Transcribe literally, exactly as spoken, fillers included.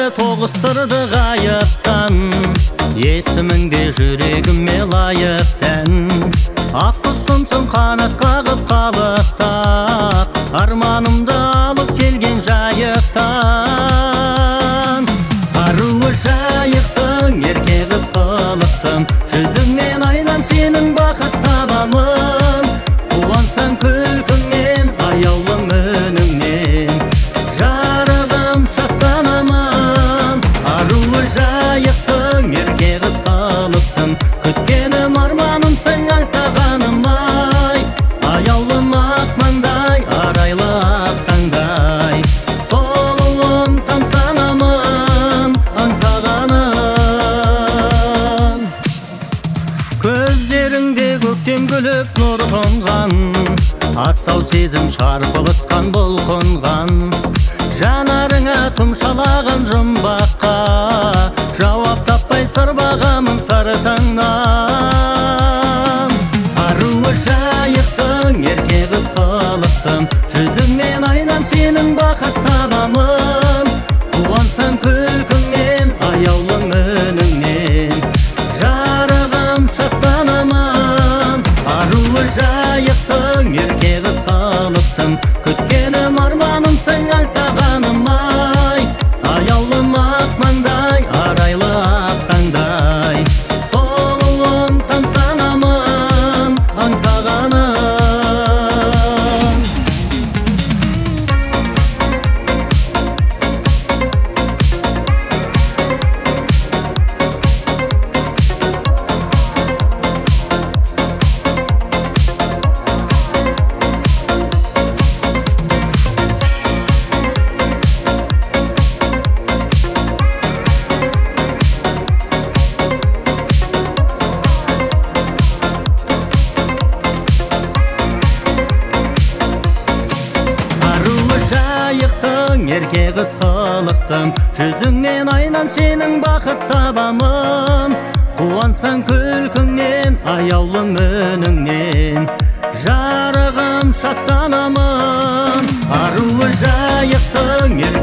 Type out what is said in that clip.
тоғыстырды ғайыптан, есіміңде жүрегіме лайық тән. Ақ құсымсың қанат қағып қалықтап, арманымды алып келген жайықтан. Аруы жайықтың ерке қыз қылықтым, жүзіңнен айнам сенің бақыт табамын. Қуансаң күлкіңнен, аяулым үніңнен, жарығым шаттанамын. Аруы жайықтың ерке қыз қылықтым, күткенім арманымсың аңсағаным ай. Аяулым ақ маңдай, арайлы ақ таңдай, сұлуым тамсанамын аңсағаным. Көздеріңде көктем гүлік нұр тұнған, асау сезім шарпылысқан бұлқынған. Жанарыңа тұмшалаған жұмбаққа, жауап таппай сырбағамын сары таңнан. Аруы жайықтың ерке қыз қылықтым, жүзіңнен айнам сенің бақыт табамын. Қуансаң күлкіңнен, аяулым үніңнен, жарығым шаттанамын. Аруы жайықтың ерке қыз қылықтым, күткенім арманымсың аңсағаным ай. Аяулым ақ маңдай, арайлы ақ таңдай, сұлуым тамсанамын аңсағаным. Жайықтың ерке қыз қылықтым, жүзіңнен айнам сенің бақыт табамын. Қуансаң күлкіңнен, аяулым үніңнен, жарығым шаттанамын. Аруы жайықтың